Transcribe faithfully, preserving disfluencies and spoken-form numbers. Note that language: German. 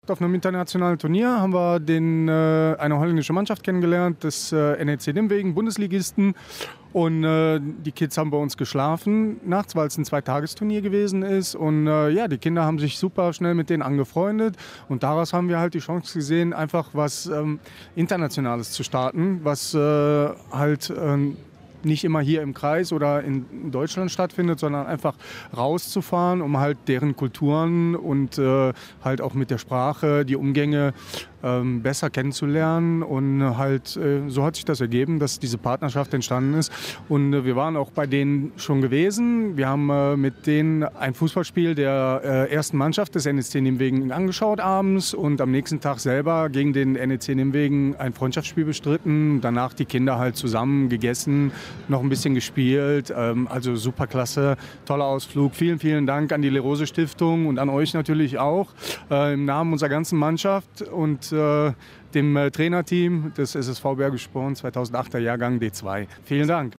Auf einem internationalen Turnier haben wir den, äh, eine holländische Mannschaft kennengelernt, das äh, N E C Nimwegen, Bundesligisten. Und äh, die Kids haben bei uns geschlafen nachts, weil es ein Zweitagesturnier gewesen ist. Und äh, ja, die Kinder haben sich super schnell mit denen angefreundet. Und daraus haben wir halt die Chance gesehen, einfach was ähm, Internationales zu starten, was äh, halt ähm, nicht immer hier im Kreis oder in Deutschland stattfindet, sondern einfach rauszufahren, um halt deren Kulturen und äh, halt auch mit der Sprache, die Umgänge ähm, besser kennenzulernen. Und halt äh, so hat sich das ergeben, dass diese Partnerschaft entstanden ist. Und äh, wir waren auch bei denen schon gewesen. Wir haben äh, mit denen ein Fußballspiel der äh, ersten Mannschaft des N E C Nimwegen angeschaut abends und am nächsten Tag selber gegen den N E C Nimwegen ein Freundschaftsspiel bestritten. Danach die Kinder halt zusammen gegessen, noch ein bisschen gespielt. Ähm, also super klasse, toller Ausflug. Vielen, vielen Dank an die Lerose Stiftung und an euch natürlich auch äh, im Namen unserer ganzen Mannschaft und äh, dem äh, Trainerteam des S S V Bergisch Sporn zweitausendachter Jahrgang D zwei. Vielen Dank.